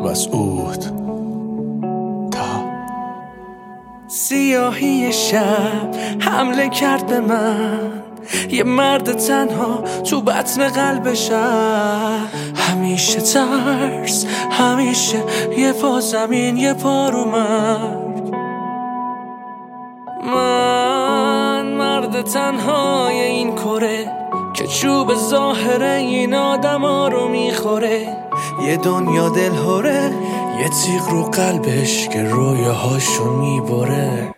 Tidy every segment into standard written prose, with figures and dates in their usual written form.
مسعود. سیاهی شب حمله کرد به من، یه مرد تنها تو بطن قلب شهر. همیشه ترس، همیشه یه پا زمین یه پا رو مرگ. من مرد تنهای این کره که چوب ظاهره این آدم ها رو میخوره. یه دنیا دلهوره، یه تیغ رو قلبش که رویاهاشو میبره.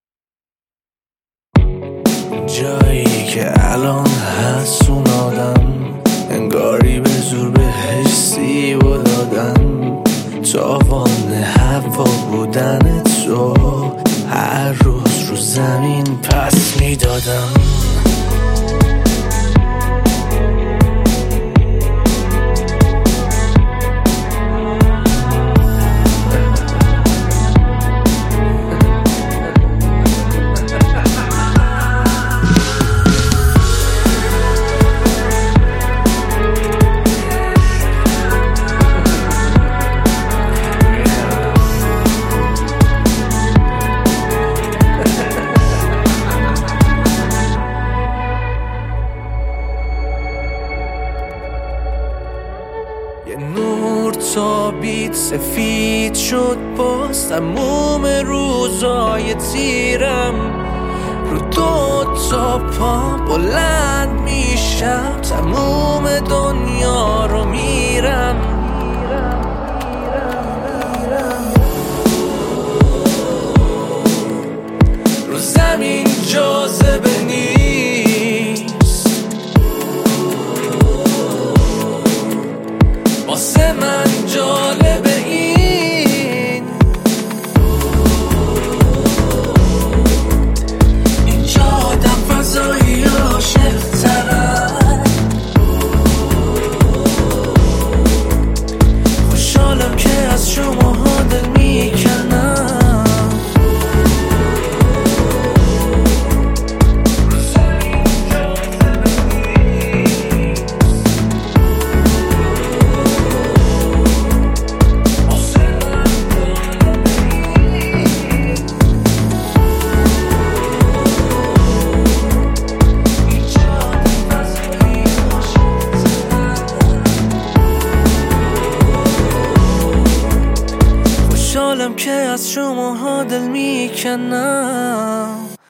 جایی که الان هست اون آدم، انگاری به زور بهش سیب دادن. تاوان هوا بودن تو هر روز رو زمین پس میدادم. یه نور تابید سفید شد باز تموم روزای تیرم. رو دو تا پا بلند میشم، تموم دنیا رو میرم. رو زمین جاذبه نیست، واسه من جالبه این. اینجا آدم فضایی عاشق ترن. خوشحالم که از شماها دل میکنم. خوشحالم که از شماها دل میکنم.